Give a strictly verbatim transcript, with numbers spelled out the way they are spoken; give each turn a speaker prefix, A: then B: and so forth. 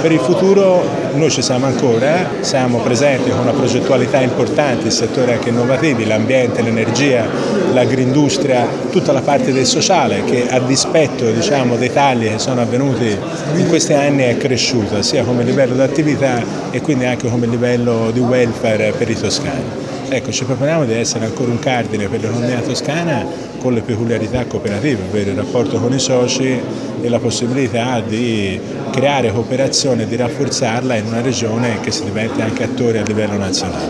A: Per il futuro noi ci siamo ancora, siamo presenti con una progettualità importante, il settore anche innovativi, l'ambiente, l'energia, l'agroindustria, tutta la parte del sociale che a dispetto diciamo, dei tagli che sono avvenuti in questi anni è cresciuta sia come livello di attività e quindi anche come livello di welfare per i toscani. Ecco, ci proponiamo di essere ancora un cardine per l'economia toscana con le peculiarità cooperative, ovvero il rapporto con i soci e la possibilità di creare cooperazione e di rafforzarla in una regione che si diventi anche attori a livello nazionale.